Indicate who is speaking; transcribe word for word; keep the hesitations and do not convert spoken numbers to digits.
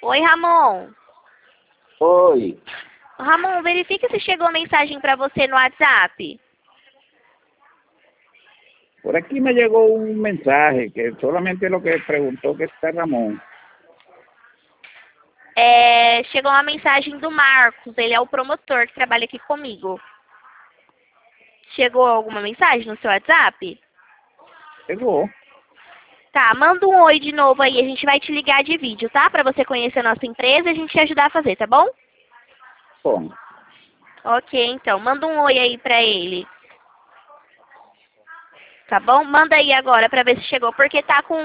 Speaker 1: Oi, Ramon.
Speaker 2: Oi.
Speaker 1: Ramon, verifica se chegou a mensagem para você no WhatsApp.
Speaker 2: Por aquí me llegó un mensaje que solamente lo que preguntó que está Ramón.
Speaker 1: É, chegou uma mensagem do Marcos, ele é o promotor que trabalha aqui comigo. Chegou alguma mensagem no seu WhatsApp?
Speaker 2: Chegou.
Speaker 1: Tá, manda um oi de novo aí, a gente vai te ligar de vídeo, tá? Pra você conhecer a nossa empresa e a gente te ajudar a fazer, tá bom?
Speaker 2: Bom.
Speaker 1: Ok, então, manda um oi aí pra ele. Tá bom? Manda aí agora pra ver se chegou, porque tá com